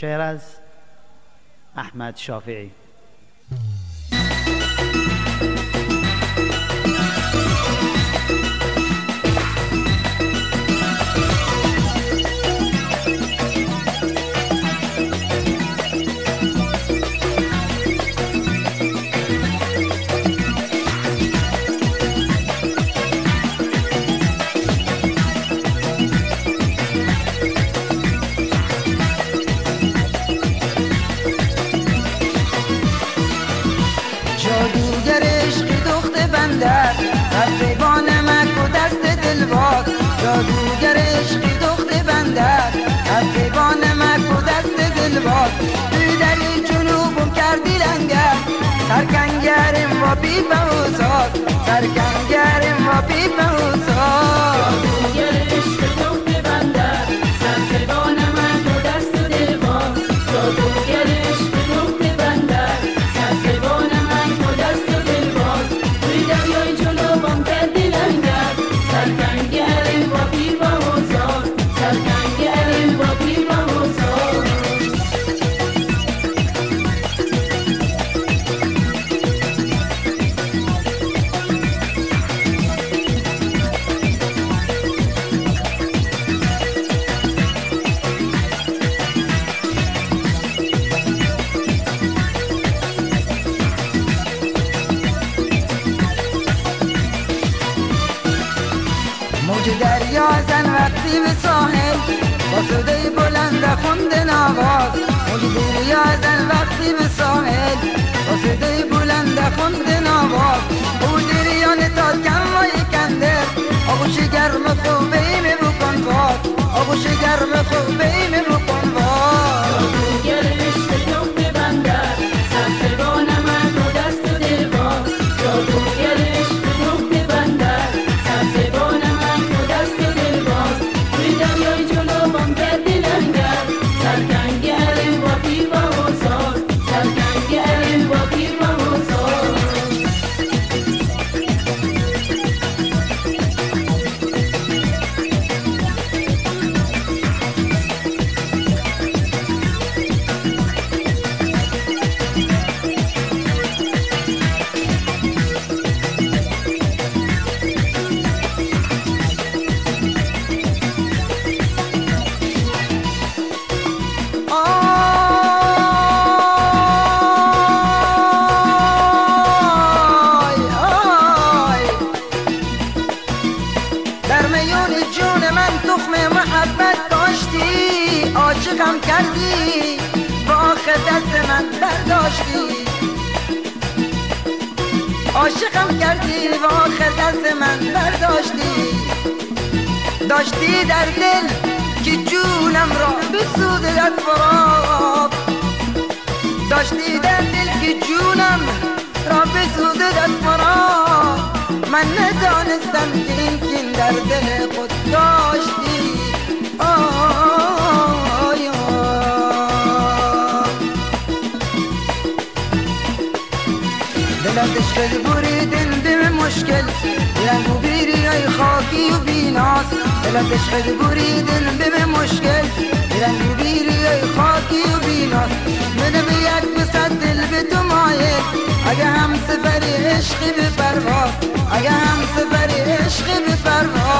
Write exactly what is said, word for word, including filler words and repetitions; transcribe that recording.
شعر از احمد شافعی. رفیقان مک و دست دلباز، جادوگر عشقی دخت بندر. رفیقان مک و دست دلباز، توی دری جنوبم کردی لنگر. سرکنگرم و پیپ و ساز، سرکنگرم و پیپ و ساز. جادوگر عشقی دخت بندر، رفیقان مک و دست دلباز. جادوگر عشقی دخت بندر، رفیقان مک و دست دلباز. توی دریای جنوبم کردی لنگر. سرکنگرم و پیپ و ساز، سرکنگرم و پیپ و ساز. موج دریا زن وقتی به ساحل، با صدای بلند خوند نواز. موج دریا زن وقتی به ساحل، با صدای بلند خوند نواز. او دریان تا کم و یکنده، آغوش گرم خوبه ایمه بکن باز، آغوش گرم خوبه ایمه بکن باز. جادوگر عشق دخت بندر، سرسبان من و دست دلباز. جادوگر عشق دخت بندر، سرسبان من و دست دلباز. توی دریای جنوبم کردی لنگر. سرکنگرم و پیپ و ساز، سرکنگرم و پیپ و ساز. در میون جون من تخم محبت داشتی، عاشقم کردی و آخر دست من برداشتی. عاشقم کردی و آخر دست من برداشتی. داشتی در دل که جونم را بسودد فراق، داشتی در دل که جونم را بسودد فراق. من ندانستم که این کین در دل خود داشتی. آی دلت عشق بریدن به مشکل، رنگ و بیری ای خاکی و بیناس. دلت عشق بریدن به مشکل، رنگ و بیری ای خاکی و بیناس. من به یک بسد دل به تو مایل، اگه هم سفری عشقی به پرواز، اگه هم سفری عشقی به پرواز.